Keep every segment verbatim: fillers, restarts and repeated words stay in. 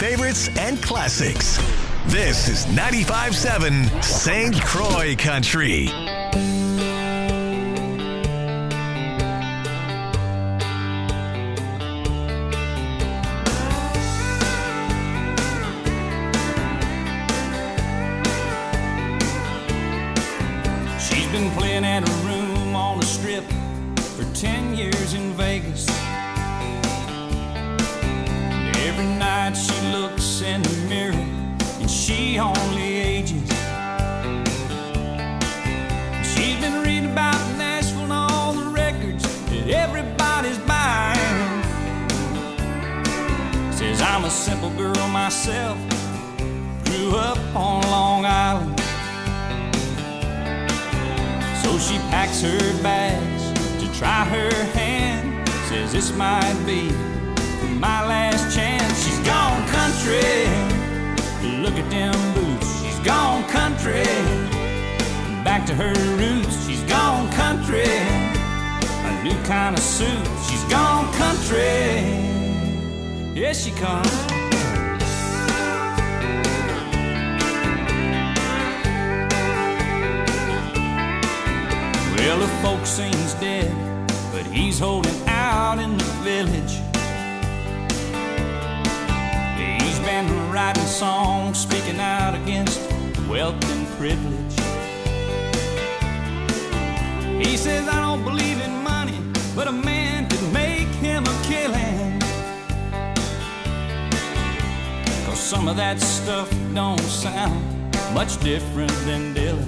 favorites and classics. This is ninety-five point seven Saint Croix Country. She's been playing at a room on the strip for ten years in Vegas. And every night she looks in the mirror and she only ages. She's been reading about Nashville and all the records that everybody's buying. Says I'm a simple girl myself, grew up on Long Island. So she packs her bags to try her hand. Says this might be my last chance. She's gone country, look at them boots. She's gone country, back to her roots. She's gone country, a new kind of suit. She's gone country, yes she comes. Well, the folk sings dead, but he's holding out in the village. He's been writing songs, speaking out against wealth and privilege. He says, I don't believe in money, but a man could make him a killing. 'Cause some of that stuff don't sound much different than Dylan.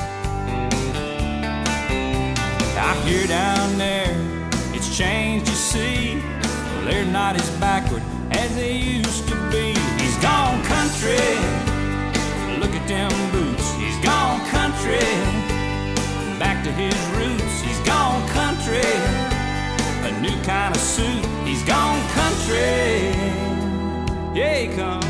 I hear down there, it's changed, you see. Well, they're not as backward as they used to be. He's gone country, look at them boots. He's gone country, back to his roots. He's gone country, a new kind of suit. He's gone country, yeah he comes.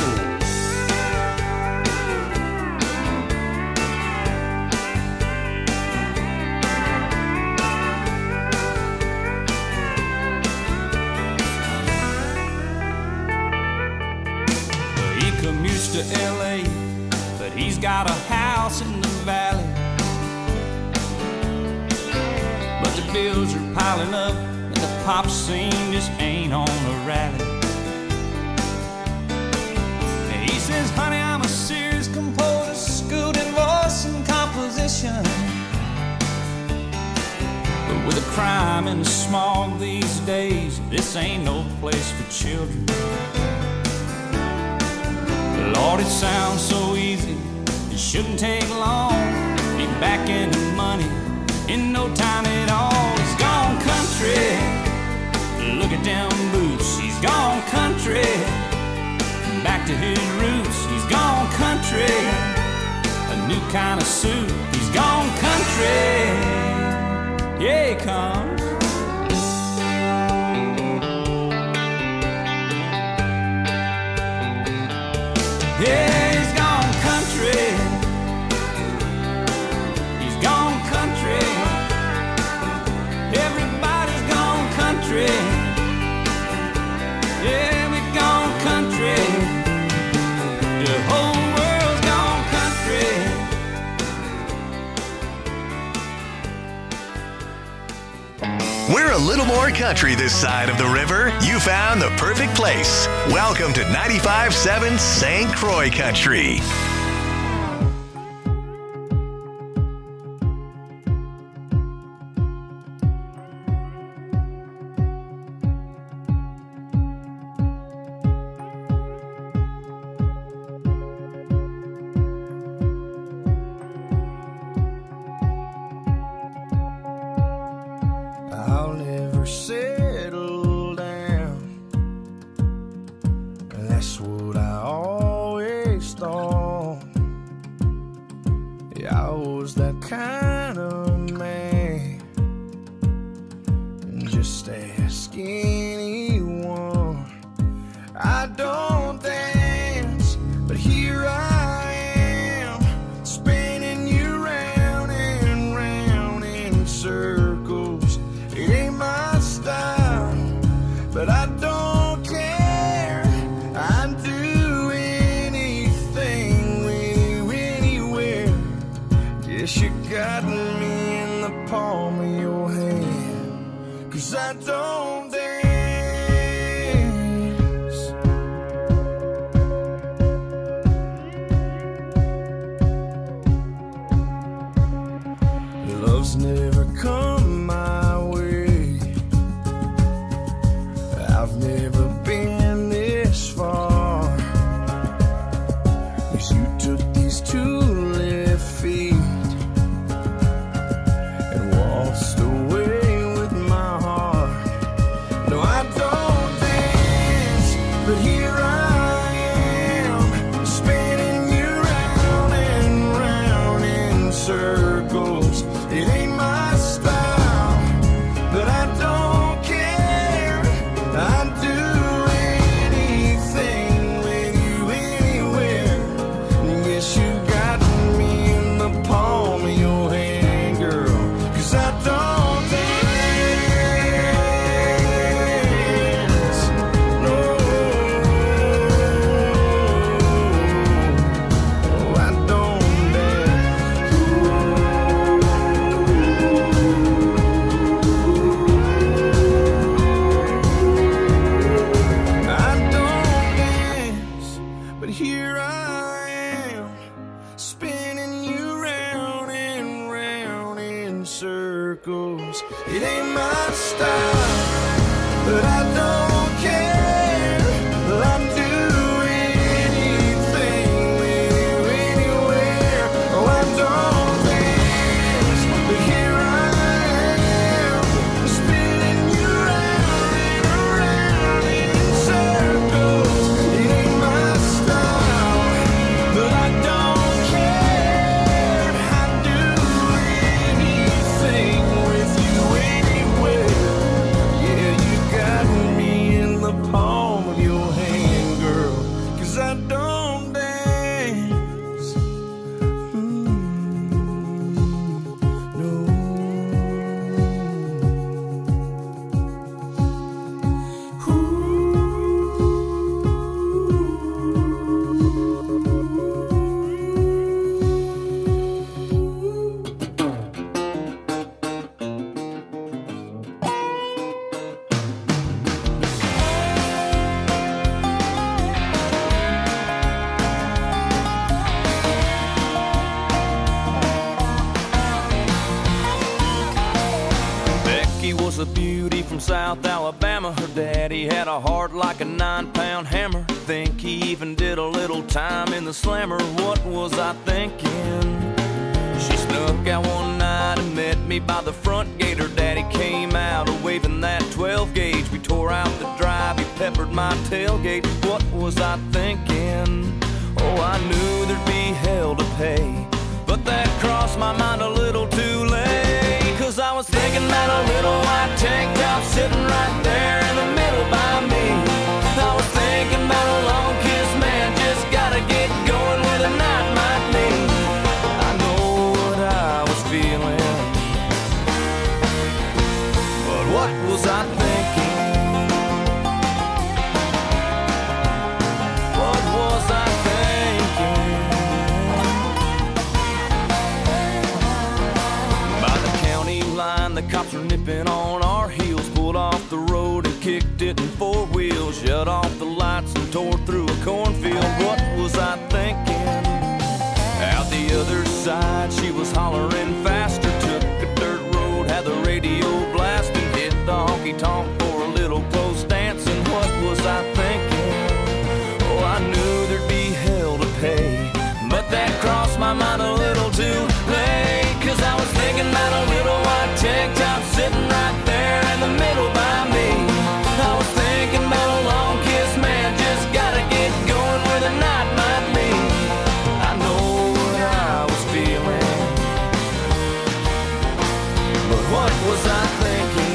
Commutes to L A, but he's got a house in the valley. But the bills are piling up and the pop scene just ain't on a rally. And he says, honey, I'm a serious composer, schooled in voice and composition. But with the crime and the smog these days, this ain't no place for children. Lord, it sounds so easy, it shouldn't take long. Be back in the money in no time at all. He's gone country, look at them boots. He's gone country, back to his roots. He's gone country, a new kind of suit. He's gone country, yeah he comes. Yeah, he's gone country. He's gone country. Everybody's gone country. Yeah, we've gone country. The whole world's gone country. We're a little more country this side of the river. You found the perfect place. Welcome to ninety-five point seven Saint Croix Country. I'll never settle down. That's what I always thought. Yeah, I was that kind of man, just ask anyone. I don't dance, but here I am, spinning you round and round in circles. It ain't my style, but I don't care. I'm doing but here I am, spinning you round and round in circles. It ain't my style, but I don't care. I'd do anything with you anywhere. Oh, I don't dance, but here I am, spinning you round and around in circles. It ain't my style, but I don't care. I'd do anything with you anywhere. Yeah, you got me in the palm of your hand, girl, 'cause I don't dance. Mm, no. Becky was a beauty from South Alabama. Her daddy had a heart like a nine-pound hammer. Think he even did a little time in the slammer. What was I thinking? She snuck out one night and met me by the front gate. Her daddy came out waving that twelve gauge. We tore out the drive, he peppered my tailgate. What was I thinking? Oh, I knew there'd be hell to pay, but that crossed my mind a little too late. 'Cause I was thinking about a little white tank top sitting right there in the middle by me. I was thinking about a long kiss, man, just gotta get going where the night might lead. I know what I was feeling, but what was I thinking? What was I thinking? By the county line, the cops were nipping on our heels. Pulled off the road and kicked it in four wheels. Shut off the lights and tore through a cornfield. What was I thinking? Out the other side, she was hollering faster. Took a dirt road, had the radio blasting. Hit the honky-tonk for a little close dancing. What was I thinking? Oh, I knew there'd be hell to pay, but that crossed my mind a little too late. 'Cause I was thinking about a little white tank top sitting right there in the middle by me. I was thinking about a long kiss, man, just gotta get going where the night might lead. I know what I was feeling, but what was I thinking?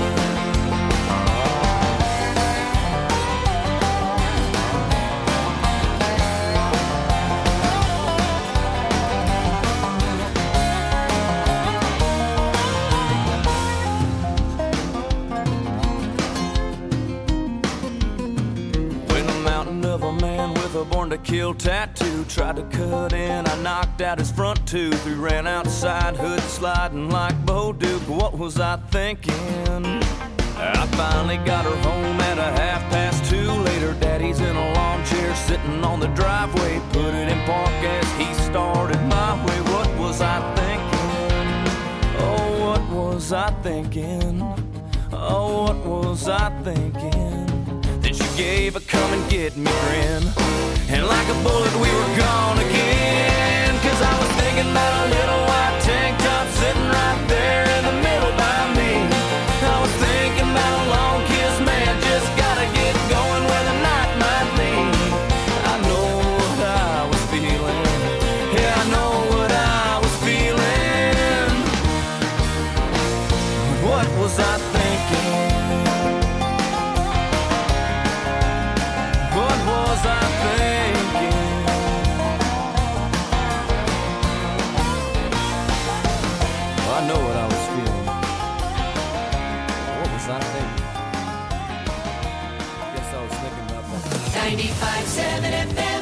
A born-to-kill tattoo tried to cut in, I knocked out his front tooth. We ran outside, hood sliding like Bo Duke. What was I thinking? I finally got her home at a half past two. Later, daddy's in a lawn chair sitting on the driveway. Put it in park as he started my way. What was I thinking? Oh, what was I thinking? Oh, what was I thinking? Then she gave a come and get me grin, and like a bullet we were gone again. 'Cause I was thinking about a little white tank top sitting right there in the middle by me. I was thinking about a long kiss, man, just gotta get going where the night might lead. I know what I was feeling, yeah, I know what I was feeling. What was I thinking? What was I thinking? Well, I know what I was feeling. What was I thinking? I guess I was thinking about that. ninety-five point seven F M.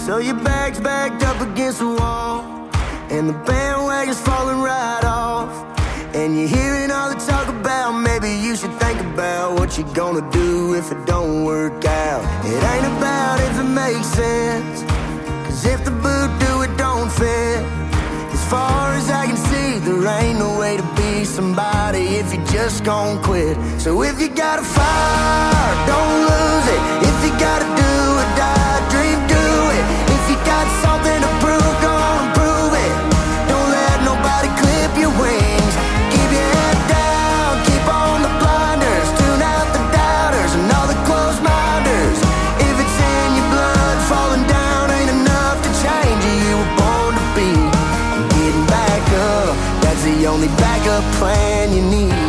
So your bag's backed up against the wall, and the bandwagon's falling right off. And you're hearing all the talk about maybe you should think about what you're gonna do if it don't work out. It ain't about if it makes sense, cause if the boot do it don't fit. As far as I can see, there ain't no way to be somebody if you just gon' quit. So if you got a fire, don't lose it. If you gotta do or die, dream, do it. If you got something to prove, go on and prove it. Don't let nobody clip your wings. Keep your head down, keep on the blinders. Tune out the doubters and all the closed minders. If it's in your blood, falling down ain't enough to change who you were born to be. Getting back up, that's the only backup plan you need.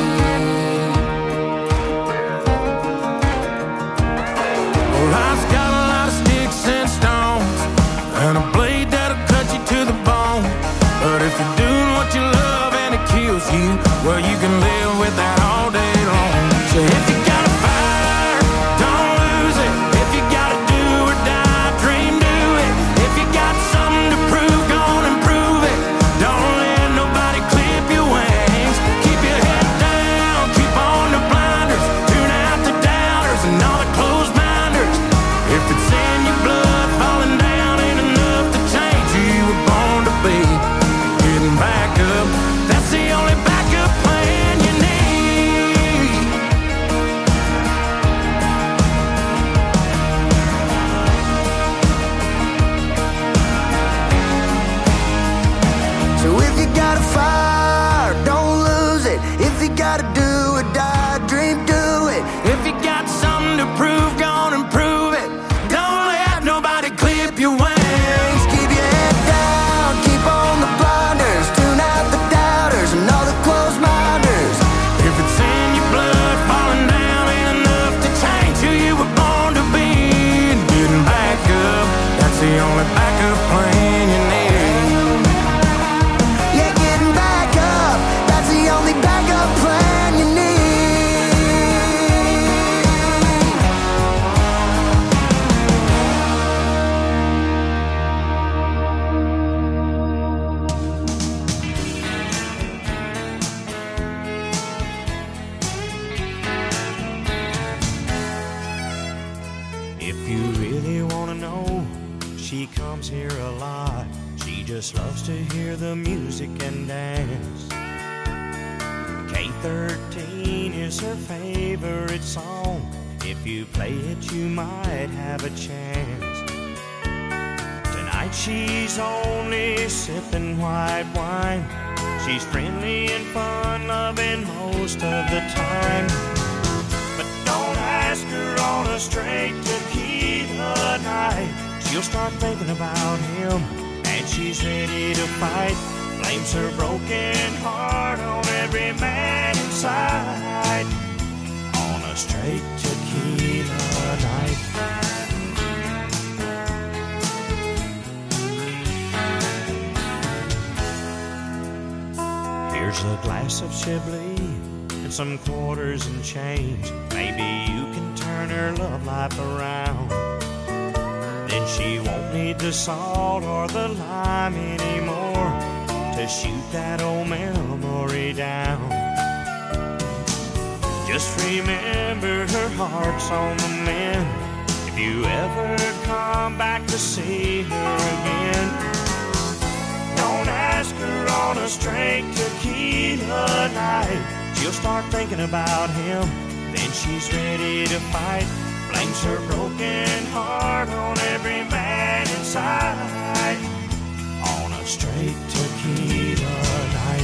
Well, life's got a lot of sticks and stones, and a blade that'll cut you to the bone. But if you're doing what you love and it kills you, well, you can live with that all day long. So if you got a fire, don't lose it. If you gotta do or die, dream, do it. If you got something to prove, go on and prove it. Don't let nobody clip your wings. Keep your head down, keep on the blinders. Tune out the doubters and all the closed minders. If it's in your blood, falling down ain't enough to change who you were born to be. Getting back up, that's the only backup plan you need. So if you got a fire, don't lose it. If you gotta do or die, dream, do it. If you got something to prove, go on and prove it. Don't let nobody clip your wings. Keep your head down, keep on the blinders. Tune out the doubters and all the closed minders. If it's in your blood, falling down ain't enough to change who you were born to be. And getting back up, that's the only backup plan you need. Yeah, getting back up, that's the only backup plan you need. If you really wanna know, she comes here a lot. She just loves to hear the music and dance. K thirteen is her favorite song. If you play it, you might have a chance. Tonight she's only sipping white wine. She's friendly and fun-loving most of the time. But don't ask her on a straight tequila night. She'll start thinking about him, and she's ready to fight. Blames her broken heart on every man inside. On a straight tequila night. Here's a glass of Chablis and some quarters and change. Maybe you can turn her love life around. Then she won't need the salt or the lime anymore to shoot that old memory down. Just remember her heart's on the mend. If you ever come back to see her again, don't ask her on a straight tequila night. She'll start thinking about him, then she's ready to fight. Blames her broken heart on every man inside. On a straight tequila night.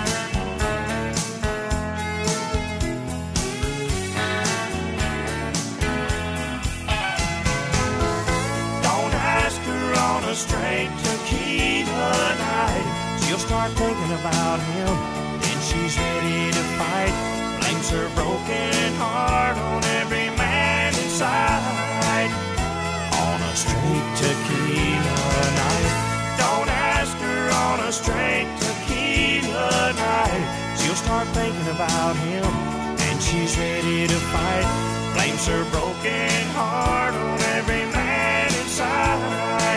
Don't ask her on a straight tequila night. She'll start thinking about him, then she's ready to fight. Blames her broken heart on every man inside. On a straight tequila night. Don't ask her on a straight tequila night. She'll start thinking about him, and she's ready to fight. Blames her broken heart on every man inside.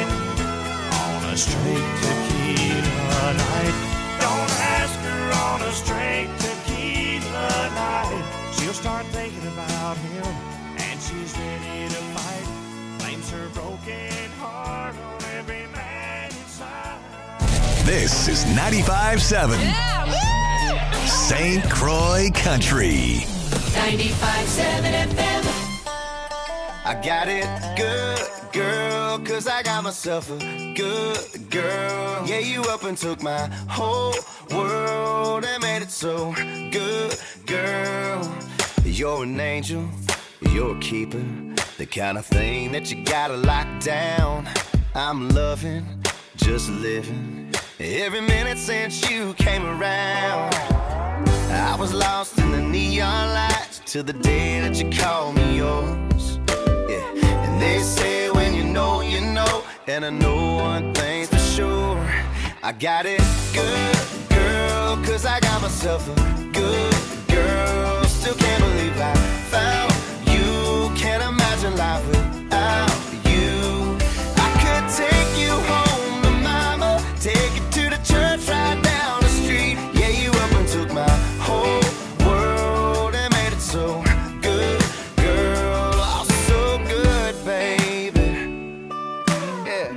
her broken heart on every man inside. This is ninety-five seven Saint Croix Country. ninety-five seven F M. I got it good, girl, cause I got myself a good girl. Yeah, you up and took my whole world and made it so good, girl. You're an angel, you're a keeper, the kind of thing that you gotta lock down. I'm loving, just living, every minute since you came around. I was lost in the neon lights till the day that you called me yours. Yeah, and they say when you know, you know, and I know one thing's for sure. I got it good, girl, cause I got myself a good girl. Still can't believe I found you. Can't imagine life without you. I could take you home to mama, take you to the church right down the street. Yeah, you up and took my whole world and made it so good, girl. Oh, so good, baby. Yeah.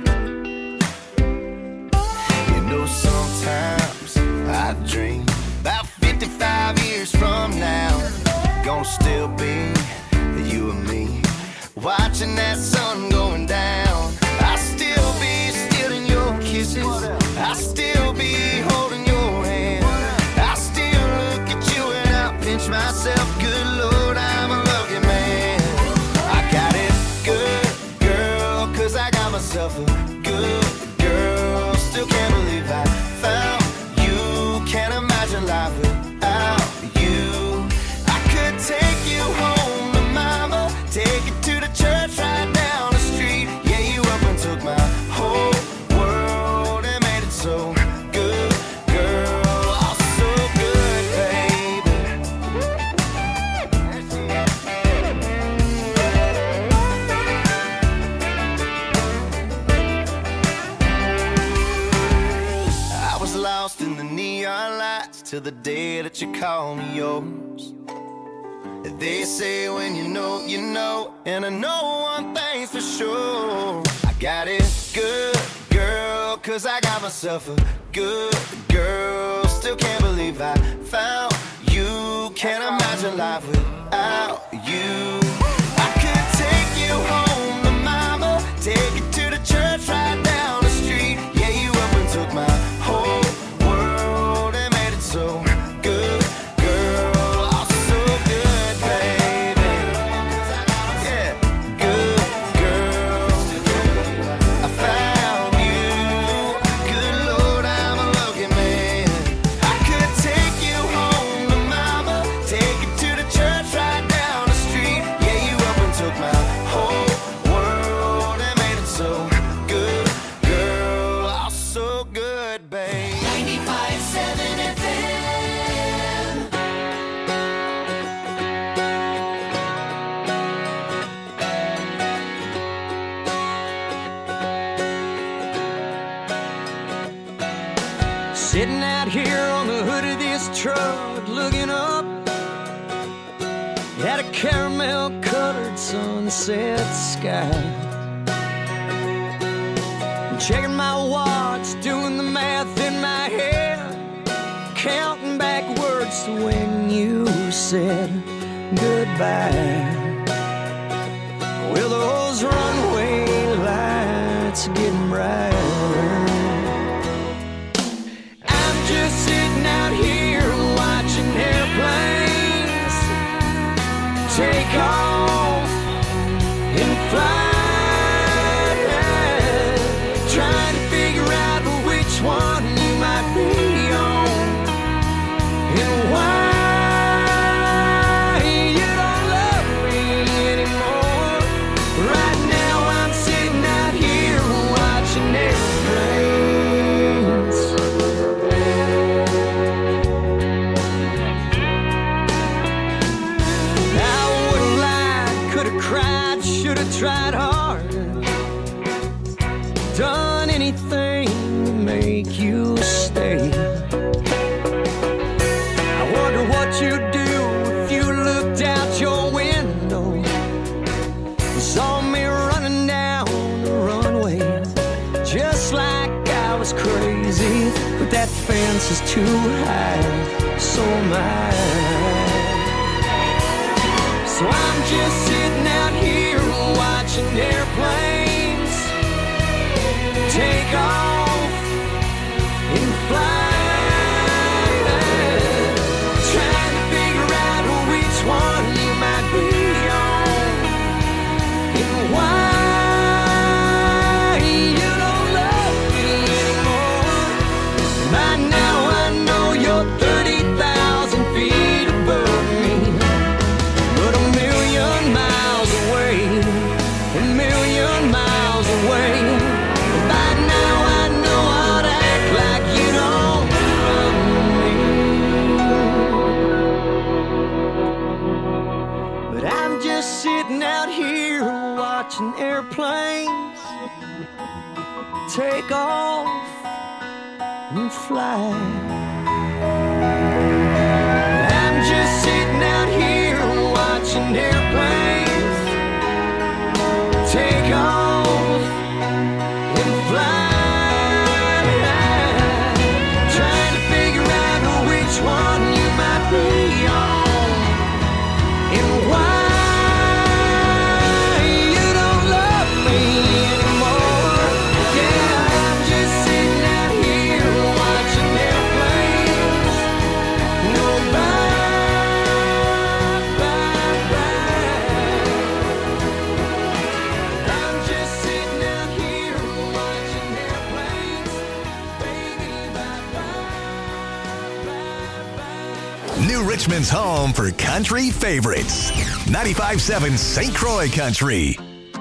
You know, sometimes I dream about fifty-five years from now, gonna still be you and me, watching that sun going down. I still be stealing your kisses, I still be holding your hand, I still look at you and I pinch myself. Good Lord, I'm a lucky man. I got it good, girl, cause I got myself a good girl. Still can't believe I found you. Can't imagine life without you. I could take you home to mama, take you to the church right down the street. Yeah, you up and took my whole world and made it so good, girl. Oh, so good, baby. I was lost in the neon lights till the day that you called me yours. They say when you know, you know, and I know one thing's for sure. I got it good, girl, cause I got myself a good girl. Still can't believe I found you. Can't imagine life without you. I could take you home to mama, take you to the church right down the street. Yeah, you up and took my whole world and made it so good, girl. Oh, so good, baby. Yeah, good girl. I found you. Good Lord, I'm a lucky man. I could take you home to mama, take you to the church right down the street. Yeah, you up and took my whole world and made it so good, girl. Oh, so good, babe. ninety-five seven F M. Sitting out here on the hood of this truck, looking up at a caramel-colored sunset sky. Checking my watch, doing the math in my head, counting backwards to when you said goodbye. Well, those runway lights are getting brighter. I'm just sitting out here watching airplanes take off and fly, trying to figure out which one you might be on and why you don't love me anymore. Right now I'm sitting out here watching airplanes. I would've lied, could've cried, should've tried harder, done anything to make you stay. I wonder what you'd do if you looked out your window and saw me running down fence is too high, so am I. So I'm just sitting out here watching airplanes take off and fly, trying to figure out which one you might be on and why. Airplanes take off and fly. I'm just sitting out here watching airplanes take off and fly, trying to figure out which one you might be on and why. New Richmond's home for country favorites. ninety-five seven Saint Croix Country.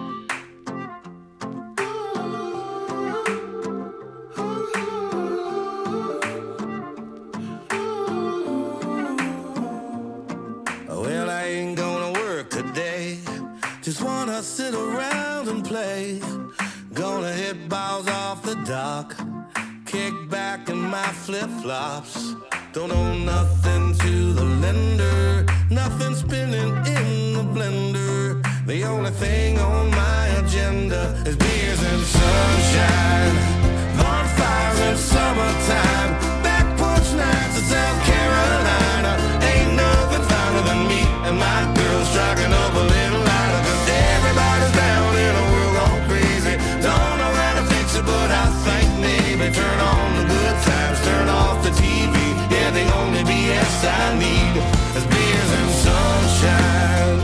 Well, I ain't gonna work today. Just wanna sit around and play. Gonna hit balls off the dock. Kick back in my flip-flops. Don't owe nothing to the lender. Nothing spinning in the blender. The only thing on my agenda is beers and sunshine, bonfires in summertime, back porch nights in South Carolina. Ain't nothing finer than me and my girl striking up a little lighter. Cause everybody's down in a world gone crazy. Don't know how to fix it, but I think maybe turn on the good times, turn off the T V. Yeah, the only B S I need is beers and sunshine.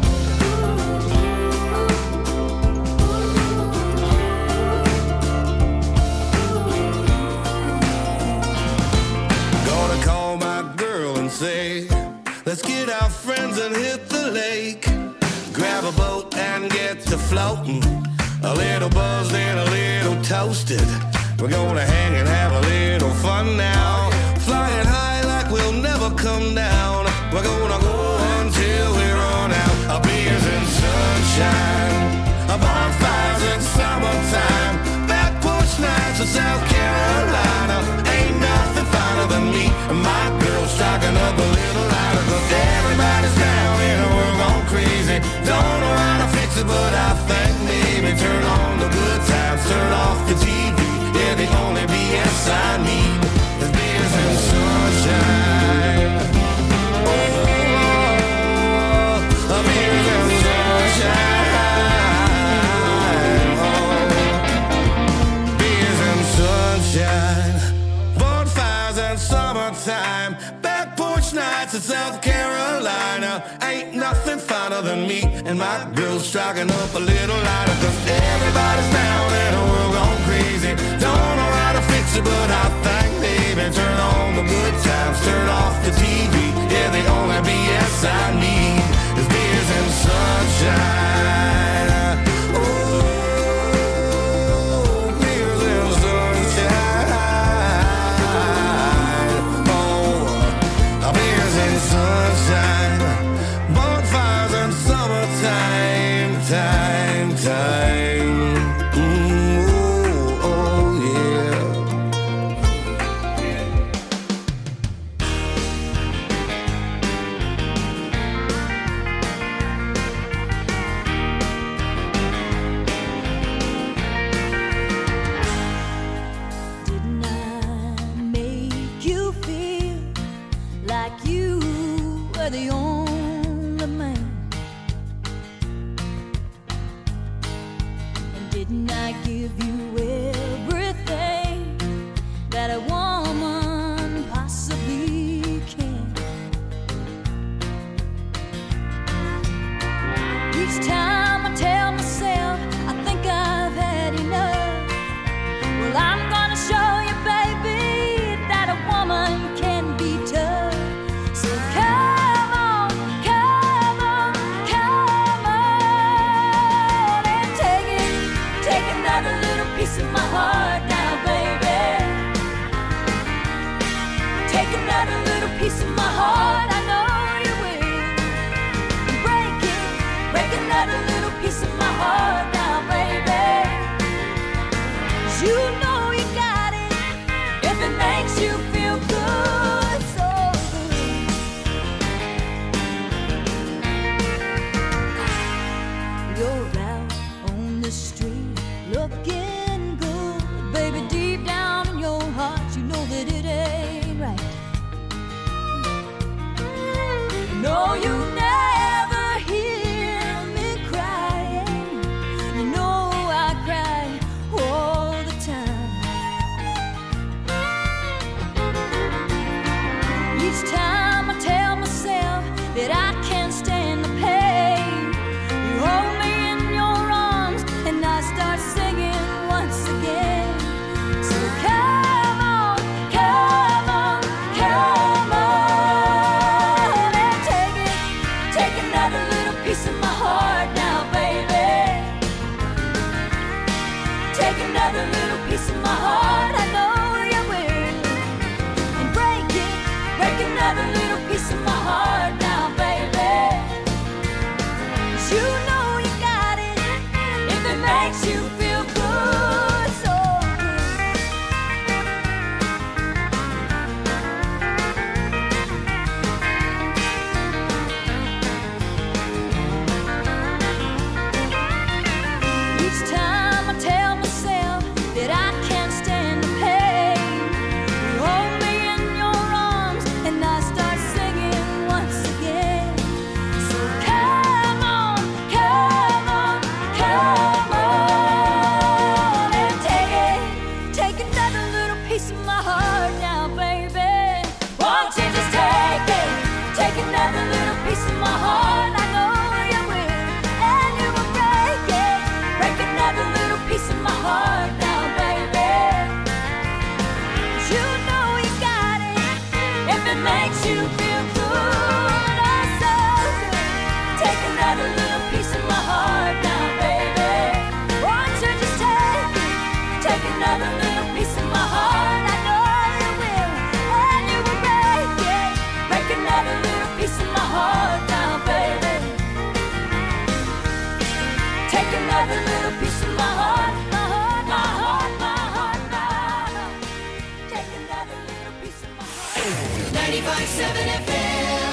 Gonna call my girl and say, let's get our friends and hit the lake. Grab a boat and get to floating. A little buzzed and a little toasted. We're gonna hang and have a little fun now. Flying high like we'll never come down. We're gonna go until we run out. Our beers and sunshine, our bonfires in summertime, back porch nights in South Carolina. Ain't nothing finer than me and my girl striking up a little lighter. Cause everybody's down in a world gone crazy. Don't know how to fix it, but I think maybe turn on the good times, turn off the T V. Yeah, the only B S I need is beers and sunshine. Oh, oh, beers and sunshine. Oh, beers and sunshine, bonfires and summertime, back porch nights in South Carolina. Ain't nothing finer than me and my girl striking up a little lighter. Cause everybody's down in a world gone crazy. Don't know how to fix it, but I think maybe turn on the good times, turn off the T V. Yeah, the only B S I need is beers and sunshine. Oh, beers and sunshine. Oh, beers and sunshine, bonfires and summertime, time, time. and I give you everything that a woman possibly can. Each time I tell myself I think I've had enough, well, I'm gonna show you, baby, that a woman can be tough. So come on, come on, come on, and take it, take another little piece of my heart now, baby. Take another little piece of my heart, I know you will. Break it, break another little piece of my heart now, baby. 'Cause you know you got it, if it makes you feel good, so good. You're out on the street looking good, baby, deep down in your heart you know that it ain't right. No, you never hear me crying. You know I cry all the time. Each time I tell myself that I can't stand the pain, you hold me in your arms and I start singing once again. So come on, come on, come on, and take it, take another little piece of my heart now, baby. Take another little piece of my heart, I know you will. And break it, break another little piece of my heart now, baby. 'Cause you know you got it, if it makes you feel good, so good. Each time I tell myself that I can't stand the pain, you hold me in your arms and I start singing once again. So come on, come on, come on, and take it, take another little piece of my heart now, baby. Won't you just take it, take another little piece of my heart, I know you will. And you will break it, break another little piece of my heart now, baby. 'Cause you know you got it, if it makes you feel good, oh so good. Take another little piece of my heart now, baby. Won't you just take it, take another little piece of my heart, I know you will. And you will break it, break another little piece of my heart now, baby. Take another little piece of my heart, my heart, my heart, my heart, my heart. Take another little piece of my heart. ninety-five point seven F M.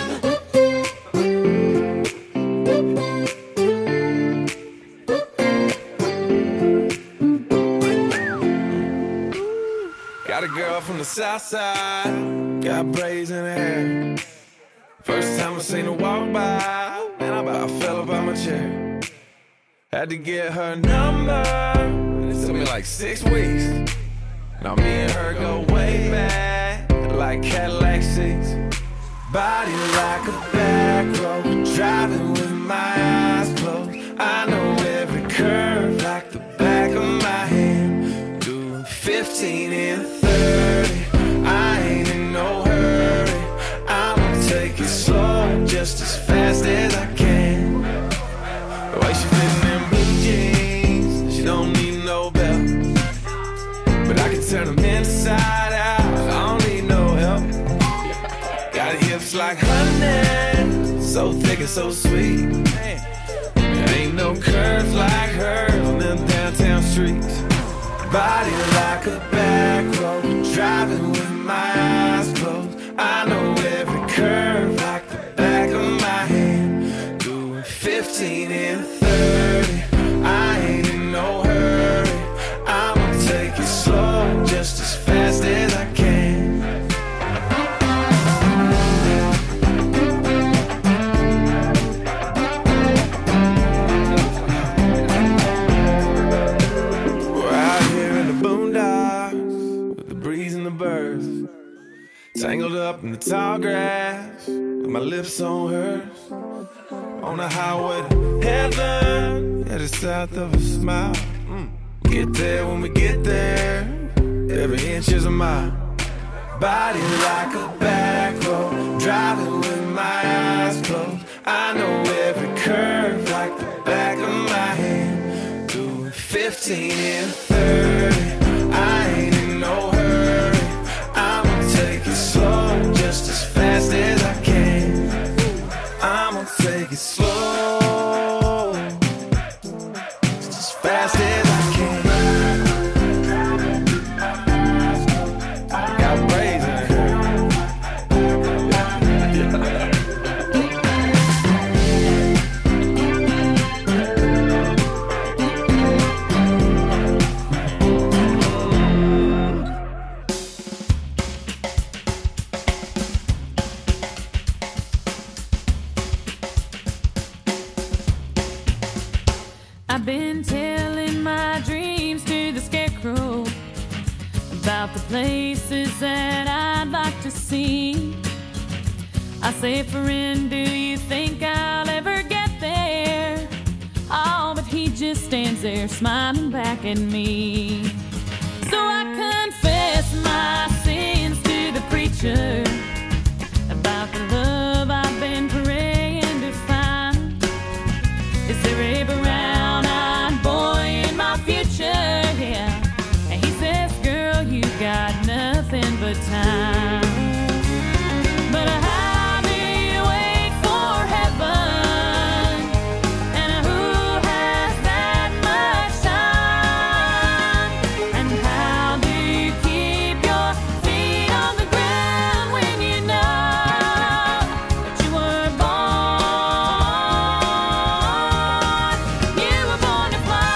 Got a girl from the south side, got braids in her hair. First time I seen her walk by, man, I about fell up out my chair. Had to get her number, it took me like six weeks. Now me and her go way back, like Cadillac seats. Body like a back road, driving with my eyes closed. I know every curve like the back of my hand. Doing fifteen and thirty, I ain't in no hurry. I'ma take it slow, just as fast as I can. The way she fitting in blue jeans, she don't need no belt. But I can turn them inside out, I don't need no help. Got hips like honey, so thick and so sweet. There ain't no curves like hers on them downtown streets. Body like a back road, driving with my eyes closed. I know every curve like the back of my hand. Doing fifteen and thirty, I ain't in no hurry. I'ma take it slow, just as fast as I can. tangled up in the tall grass, with my lips on hers, on a highway to heaven, yeah, the south of a smile. Mm. We get there when we get there, every inch is a mile. Body like a back road, driving with my eyes closed. I know every curve like the back of my hand. Doing fifteen and thirty, I ain't in no hurry. I'ma take it slow, just as fast as I can. I'ma take it slow, just as fast as I can. I got brains in here. I've been telling my dreams to the scarecrow about the places that I'd like to see. I say, friend, do you think I'll ever get there? Oh, but he just stands there smiling back at me. So I confess my sins to the preacher about the love I've been praying to find. Is there a brown-eyed boy in my future? Yeah. And he says, girl, you've got nothing but time. But how do you wait for heaven? And who has that much time? And how do you keep your feet on the ground when you know that you were born? You were born to fly.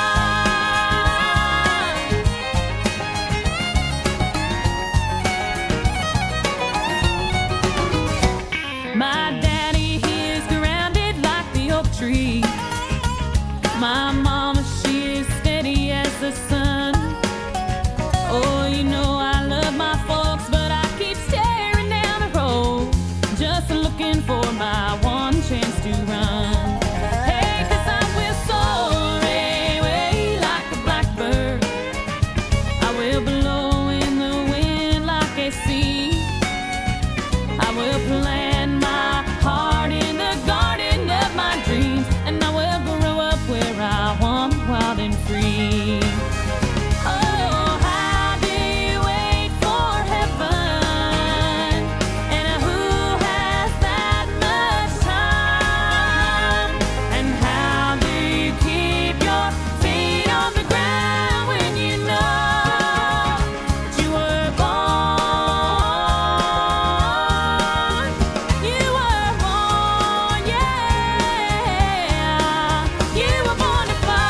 My daddy, he is grounded like the oak tree. My mama, she is steady as the sun. Oh, you know I love my folks, but I keep staring down the road, just looking for my one chance to run. Hey, 'cause I will soar away like a blackbird. I will blow in the wind like a sea. I will plant my heart in the garden of my dreams, and I will grow up where I want, wild and free. Oh, how do you wait for heaven? And who has that much time? And how do you keep your feet on the ground when you know that you were born? You were born, yeah. You were born to fly.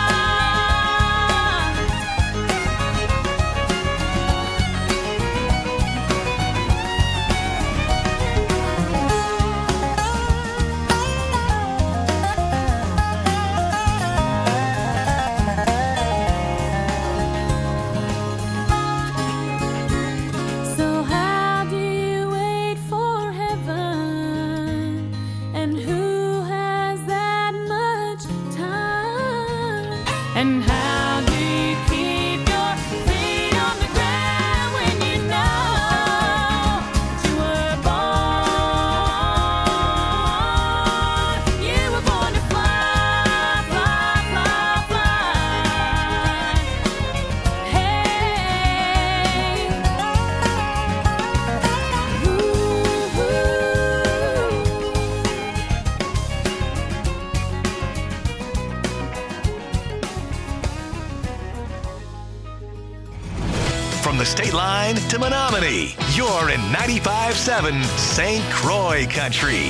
So how do you wait for heaven? And who has that much time? And how do you keep your feet on the ground when you know that you were born? You were born to fly, fly, fly, fly. Hey. From the state line to Menominee, you're in ninety-five point seven Saint Croix Country.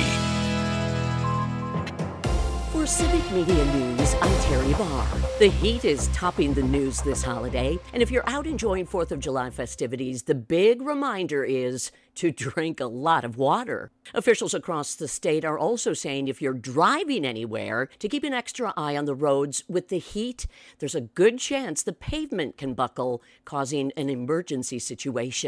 For Civic Media News, I'm Terry Barr. The heat is topping the news this holiday, and if you're out enjoying fourth of July festivities, the big reminder is to drink a lot of water. Officials across the state are also saying if you're driving anywhere, to keep an extra eye on the roads. With the heat, there's a good chance the pavement can buckle, causing an emergency situation.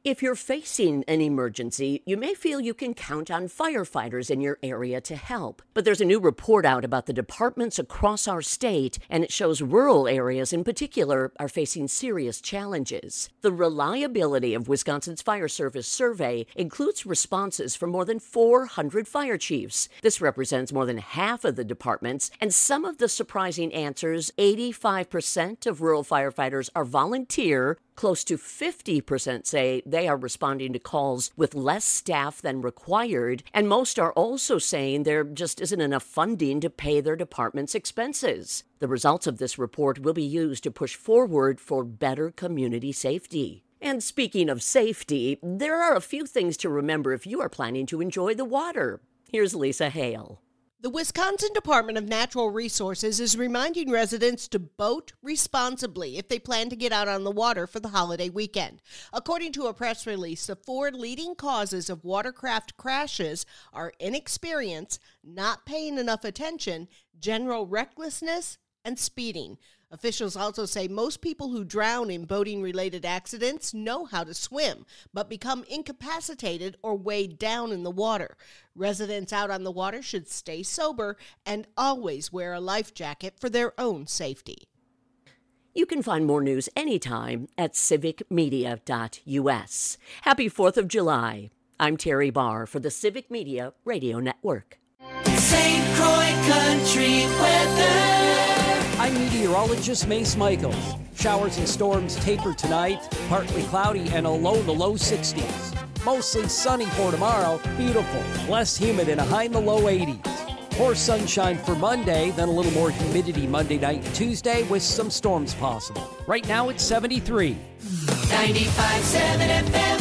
If you're facing an emergency, you may feel you can count on firefighters in your area to help. But there's a new report out about the departments across our state, and it shows rural areas in particular are facing serious challenges. The reliability of Wisconsin's Fire Service survey includes responses from more than four hundred fire chiefs. This represents more than half of the departments, and some of the surprising answers: eighty-five percent of rural firefighters are volunteer. Close to fifty percent say they are responding to calls with less staff than required, and most are also saying there just isn't enough funding to pay their department's expenses. The results of this report will be used to push forward for better community safety. And speaking of safety, there are a few things to remember if you are planning to enjoy the water. Here's Lisa Hale. The Wisconsin Department of Natural Resources is reminding residents to boat responsibly if they plan to get out on the water for the holiday weekend. According to a press release, the four leading causes of watercraft crashes are inexperience, not paying enough attention, general recklessness, and speeding. Officials also say most people who drown in boating-related accidents know how to swim, but become incapacitated or weighed down in the water. Residents out on the water should stay sober and always wear a life jacket for their own safety. You can find more news anytime at civic media dot u s. Happy fourth of July. I'm Terry Barr for the Civic Media Radio Network. Saint Croix Country Weather. I'm meteorologist Mace Michaels. Showers and storms taper tonight, partly cloudy and a low to low sixties. Mostly sunny for tomorrow, beautiful, less humid and a high in the low eighties. More sunshine for Monday, then a little more humidity Monday night and Tuesday with some storms possible. Right now it's seventy-three. ninety-five point seven F M.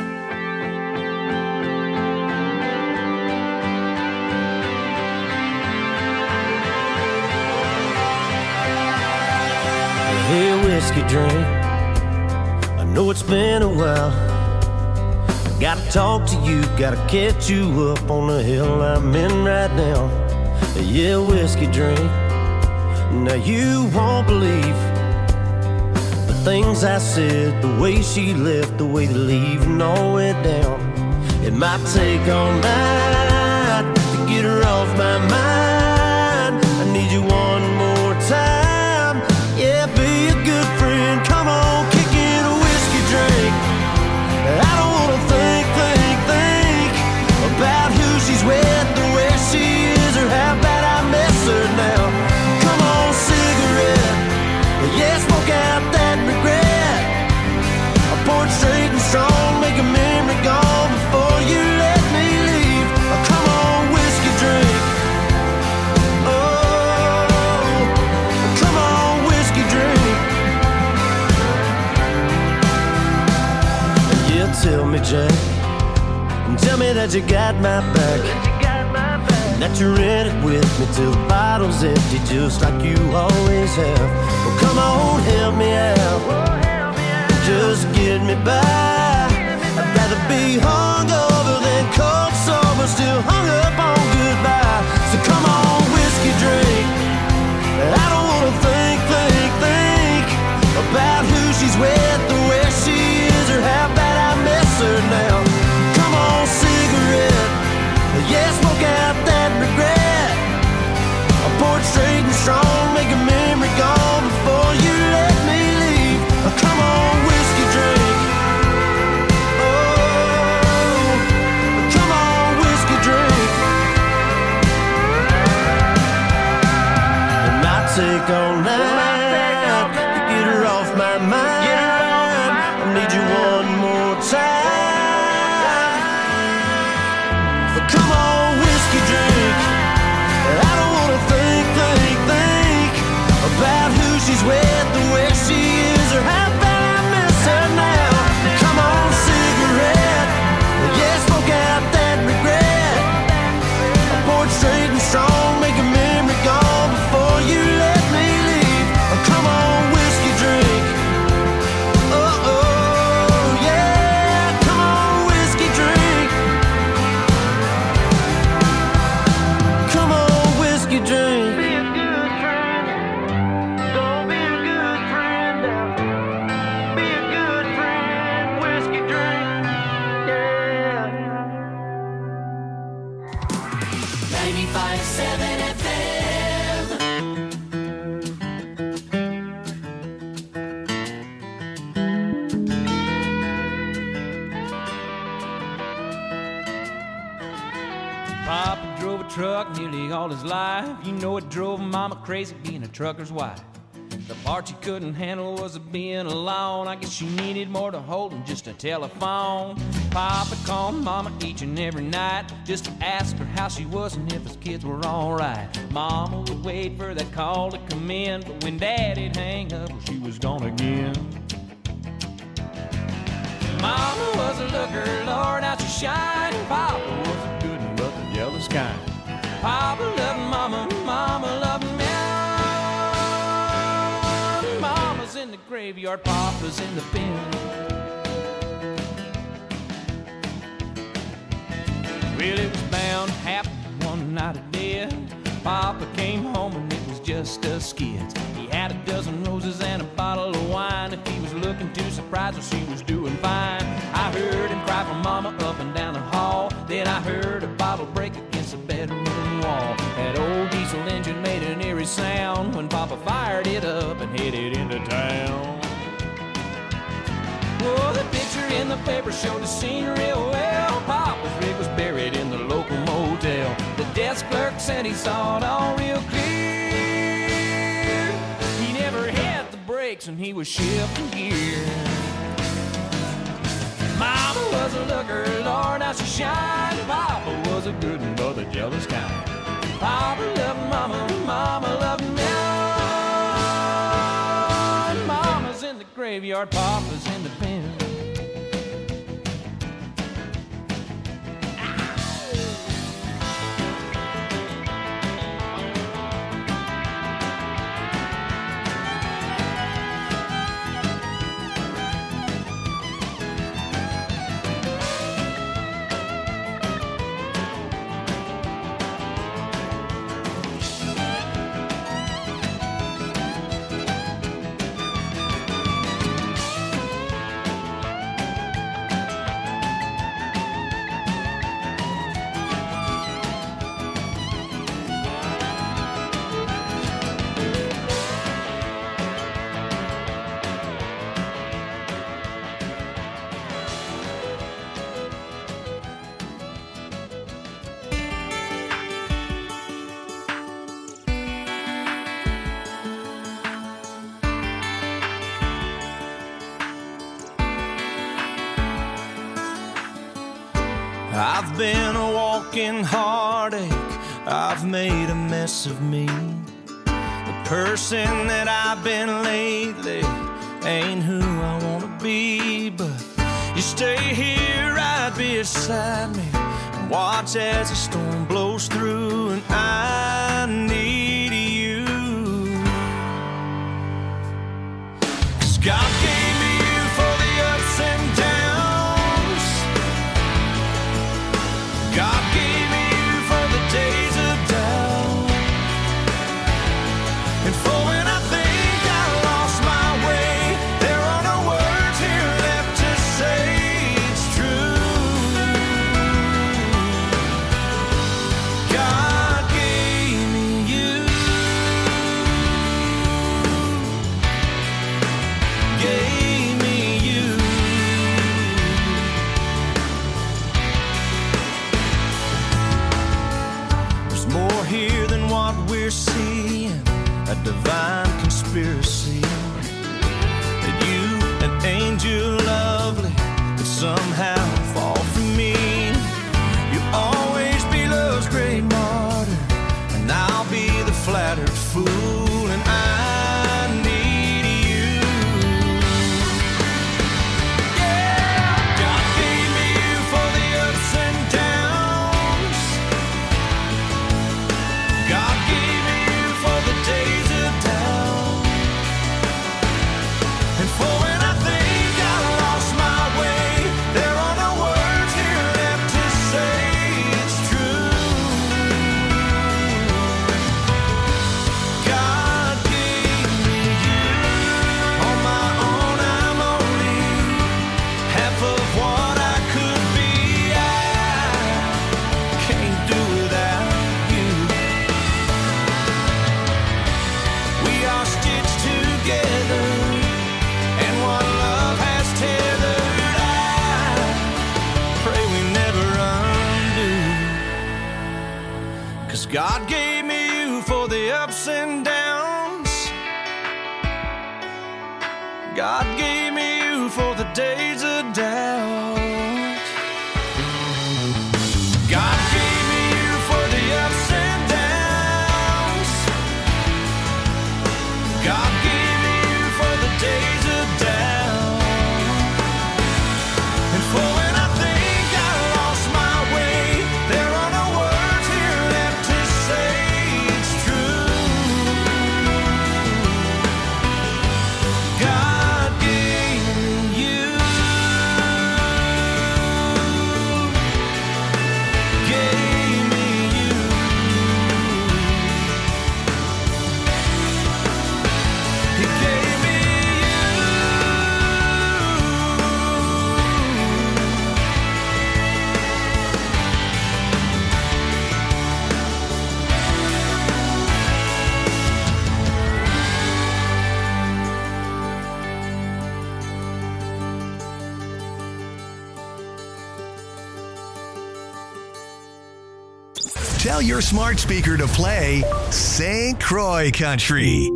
Hey, whiskey drink, I know it's been a while. I gotta talk to you, gotta catch you up on the hill I'm in right now. Yeah, whiskey drink, now you won't believe the things I said, the way she left, the way the leaving all went down. It might take all night to get her off my mind. I need you one more time. Yeah, be a good friend. Come on, kick in a whiskey drink. I don't wanna think, think, think about who she's with or where she is or how bad I miss her now. Come on, cigarette. Yeah, smoke out that regret. I pour it straight and strong, make a memory gone before you let me leave. Oh, come on, whiskey drink. Tell me, Jack, tell me that you got my back, and that you're in it with me till the bottle's empty, just like you always have. Well, come on, help me out, just get me by. I'd rather be hungover than cold sober, still hung up on goodbye. So come on, whiskey drink. I don't wanna think, think, think about who she's with or where she is or how bad I miss her now. Come on, cigarette. Yeah, smoke out that regret. I pour it straight and strong, make a memory gone before you let me leave. Oh, come on, whiskey drink. all his life. You know it drove Mama crazy being a trucker's wife. The part she couldn't handle was being alone. I guess she needed more to hold than just a telephone. Papa called Mama each and every night just to ask her how she was and if his kids were alright. Mama would wait for that call to come in, but when Daddy'd hang up, well, she was gone again. Mama was a looker, Lord, how she shined. Papa was a good one, but the jealous kind. Papa loved Mama, Mama loved me. Mama's in the graveyard, Papa's in the pen. Well, it was bound to happen one night of death. Papa came home and it was just us kids. He had a dozen roses and a bottle of wine. If he was looking too surprised, well, she was doing fine. I heard him cry for Mama up and down the hall. Then I heard a bottle break against the bedroom wall. That old diesel engine made an eerie sound when Papa fired it up and headed into town. Oh, the picture in the paper showed the scene real well. Papa's rig was buried in the local motel. The desk clerk said he saw it all real clear. He never had the brakes and he was shifting gear. Mama was a looker, Lord, how she shined. Papa was a good one, but the jealous kind. Papa loved Mama, Mama loved me. Mama's in the graveyard, Papa's in the pen. I've been a walking heartache, I've made a mess of me. The person that I've been lately ain't who I wanna be. But you stay here right beside me and watch as the storm blows through. And I need you, 'cause God gave me you for the ups and downs. God gave me you for the days of doubt, and for when I think I lost my way, there are no words here left to say it's true. God gave me you, gave me you. More here than what we're seeing, a divine conspiracy. That you, an angel lovely, could somehow fall from me. You'll always be love's great martyr, and I'll be the flattered fool. And I need you. Yeah, God gave me you for the ups and downs. God gave me you for the days of doubt, and for when I think I lost my way, there are no words here left to say it's true. God gave me you. On my own I'm only half of what I could be. I can't do without you. We are stitched together, and God gave me you for the days of doubt. God gave me you for the ups and downs. God gave me you for the days of doubt. And for when I think I lost my way, there are no words here left to say it's true. God gave me you. Gave me you. He gave me Tell your smart speaker to play Saint Croix Country.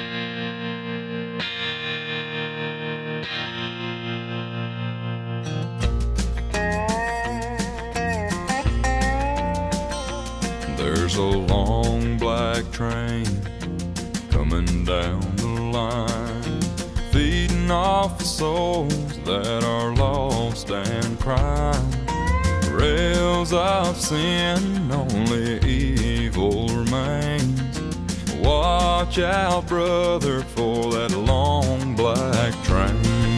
There's a long black train coming down the line, feeding off the souls that are lost and crying. Rails of sin, only evil remains. Watch out, brother, for that long black train.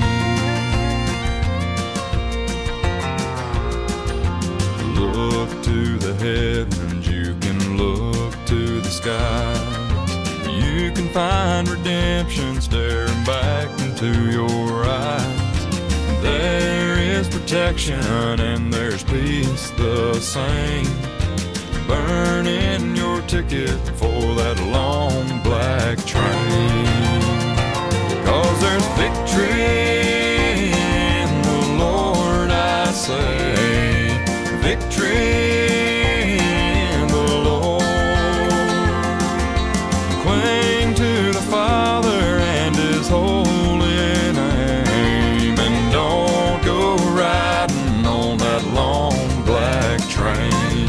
Look to the heavens, you can look to the skies. You can find redemption staring back into your eyes. There is protection and there's peace the same. Burning your ticket for that long black train. 'Cause there's victory in the Lord, I say. Victory in the Lord. Cling to the Father and His holy name, and don't go riding on that long black train.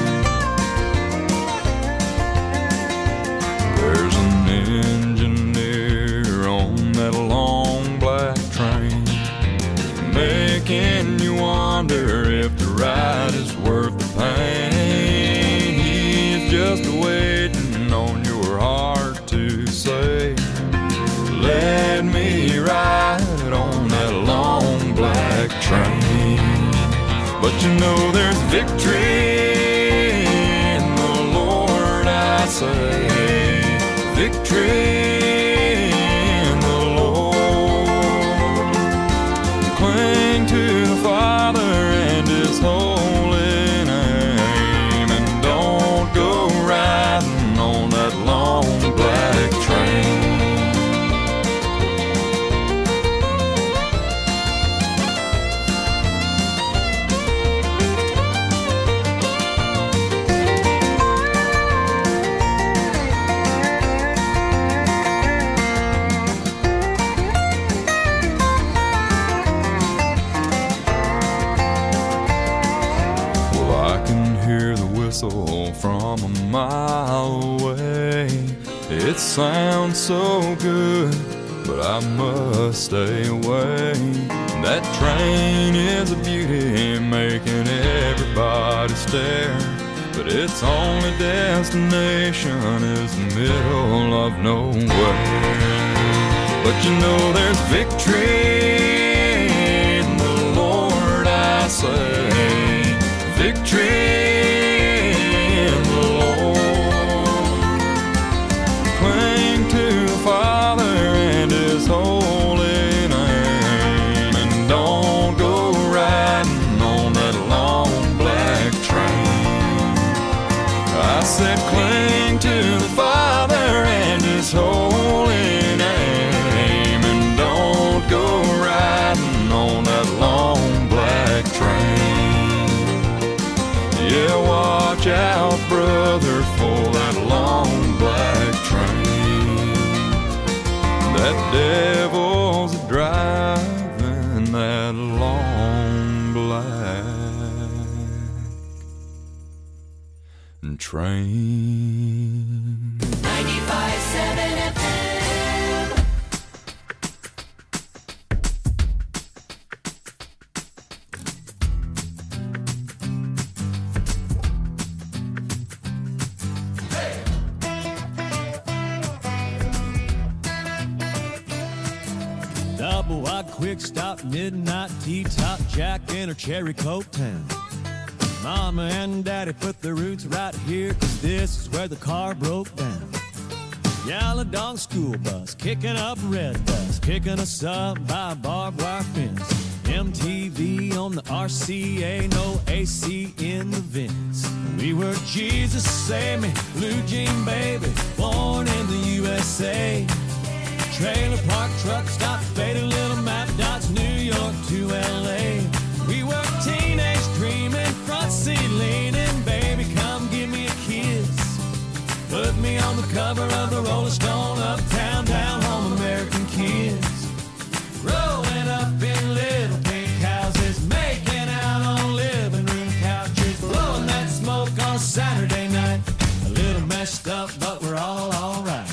There's an engineer on that long black train, making you wonder if the ride is worth the pain. He's just waiting on your heart to say, let me ride on that long black train. But you know there's victory in the Lord, I say. Victory in the Lord. Cling to the Father and His holy name, and don't go riding on that long black train. From a mile away, it sounds so good, but I must stay away. That train is a beauty, making everybody stare, but its only destination is the middle of nowhere. But you know there's victory in the Lord, I say. Victory. Father and His holy name, and don't go riding on that long black train. I said cling to the Father and His holy name, and don't go riding on that long black train. Yeah, watch out, brother, for that long black train. That devil's a train. ninety-five seven F M. Double wide quick stop, midnight tea top, Jack in her cherry coke town. Mama and daddy put their roots right here, cause this is where the car broke down. Yellow dog school bus, kicking up red dust, picking us up by a barbed wire fence. M T V on the R C A, no A C in the vents. We were Jesus Save Me, Blue Jean Baby, born in the U S A. Trailer park truck stop, faded little map dots, New York to L A. We were teenage dreaming, front seat leaning, baby come give me a kiss. Put me on the cover of the Rolling Stone, uptown, down home, American kids. Rolling up in little pink houses, making out on living room couches, blowing that smoke on a Saturday night. A little messed up, but we're all alright.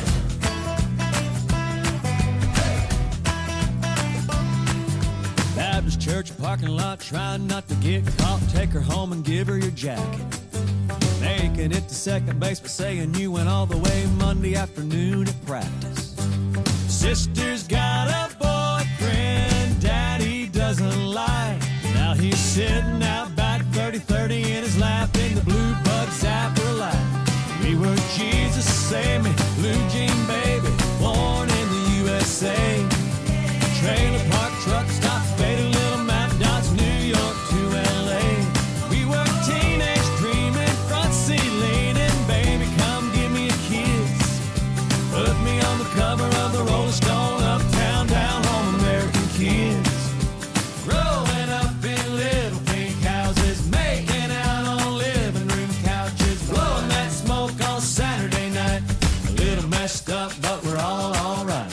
Baptist church parking lot, trying not to get caught. Take her home and give her your jacket. Making it to second base, but saying you went all the way Monday afternoon at practice. Sister's got a boyfriend daddy doesn't like. Now he's sitting out back, thirty thirty in his lap, in the blue bug zapper light. We were Jesus Save Me, Blue Jean Baby, born in the U S A. Trailer park truck stop, faded little map dots, New York to L A. We were teenage dreaming, front seat leaning, baby come give me a kiss. Put me on the cover of the Rolling Stone, uptown, down home, American kids. Growing up in little pink houses, making out on living room couches, blowing that smoke on Saturday night. A little messed up, but we're all alright.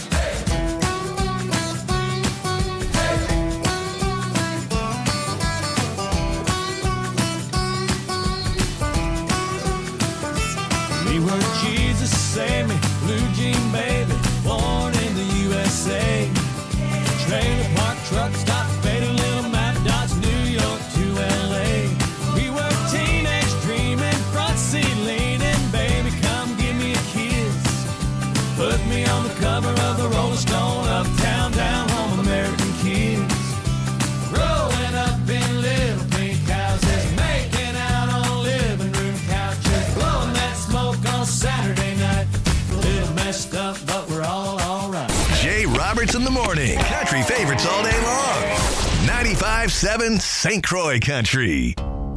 We were Jesus Save Me, Blue Jean Baby, born in the U S A. Trailer park truck stop, faded little map dots, New York to L A. We were teenage dreaming, front seat leaning, baby come give me a kiss. Put me on the cover of the Rolling Stone, uptown, down home, American kids. Growing up in little pink houses, making out on living room couches, blowing that smoke on Saturday night. A little messed up, but we're all alright. Jay Roberts in the morning. Country favorites all day long. ninety-five seven Saint Croix Country.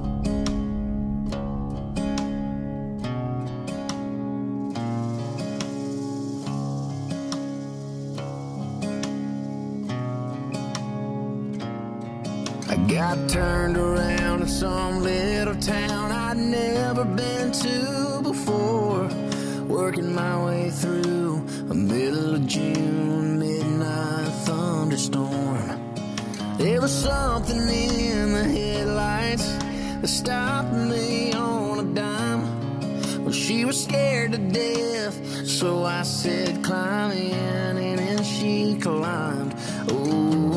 I got turned around in some little town I'd never been to before. Working my way through a middle of June midnight thunderstorm. There was something in the headlights that stopped me on a dime. Well, she was scared to death, so I said climb in, and then she climbed. Oh,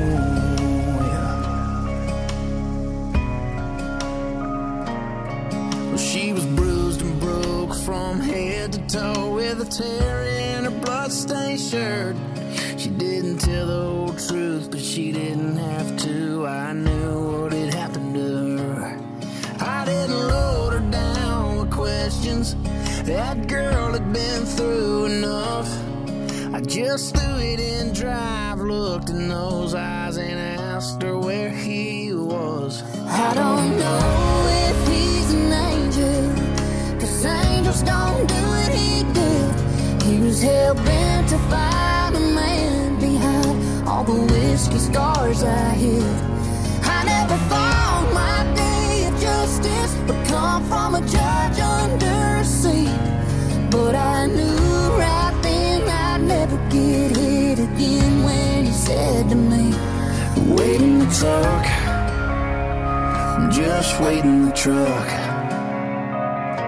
she was bruised and broke from head to toe, with a tear in her bloodstained shirt. She didn't tell the whole truth, but she didn't have to. I knew what had happened to her. I didn't load her down with questions. That girl had been through enough. I just threw it in drive, looked in those eyes, and asked her where he was. I don't know if he's an angel, 'cause angels don't do what he did. He was hell-bent to find a man behind all the whiskey scars I hid. I never thought my day of justice would come from a judge under a seat, but I knew right then I'd never get hit again when he said to me, wait in the truck, just wait in the truck.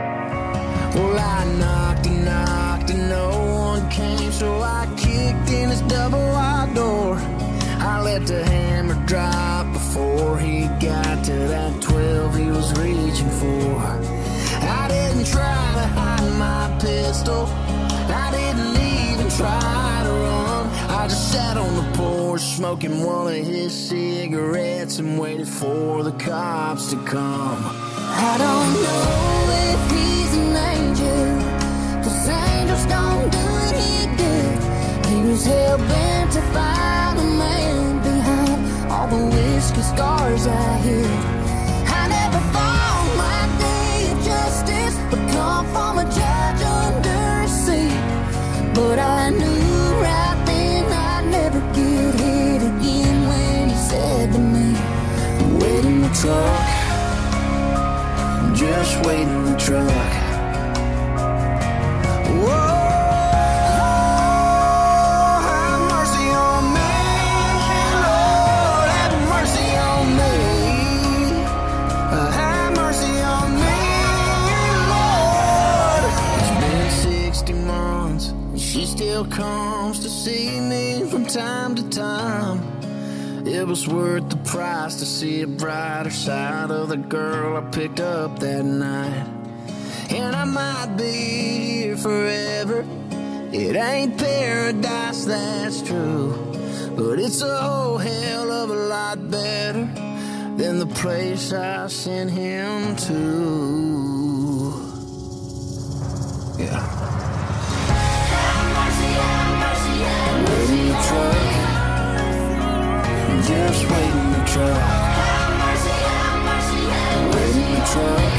Well, I knocked and knocked and no one came, so I kicked in his double wide door. I let the hammer drop before he got to that twelve he was reaching for. I didn't try to hide my pistol, I didn't even try to run. I just sat on the porch smoking one of his cigarettes and waited for the cops to come. I don't know if he's an angel, 'cause angels don't do what he did. He was hell-bent to find a man behind all the whiskey scars I hid. I never thought my day of justice would come from a judge under a seat, but I knew right then I'd never get hit again when he said to me, wait in the truck, just wait in the truck. Whoa. Comes to see me from time to time. It was worth the price to see a brighter side of the girl I picked up that night. And I might be here forever, it ain't paradise, that's true, but it's a whole hell of a lot better than the place I sent him to. Yeah. Wait in the truck, just wait in the truck. Wait in the truck,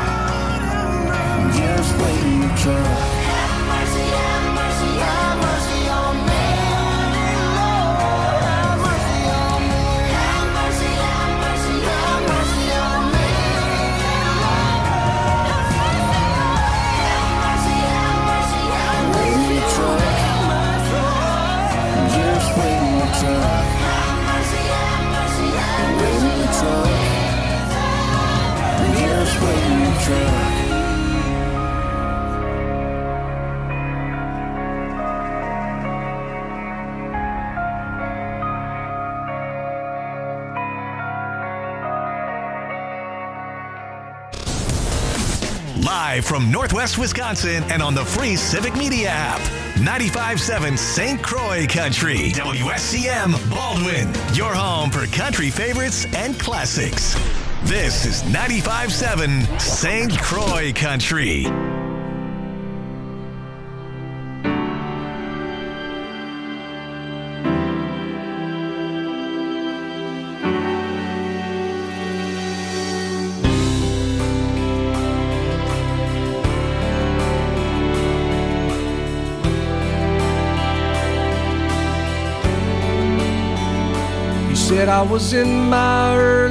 just wait in the truck. Have mercy, have mercy, have mercy on me, Lord. Have mercy on me. Have mercy, have mercy, have mercy on me, Lord. Have mercy, have mercy, have mercy. Wait in the truck. Just wait in the truck. Have mercy, have mercy, have mercy. Wait in the truck. Just wait in the truck. Live from Northwest Wisconsin and on the free Civic Media app. ninety-five point seven Saint Croix Country. W S C M Baldwin. Your home for country favorites and classics. This is ninety-five point seven Saint Croix Country. Said I was in my early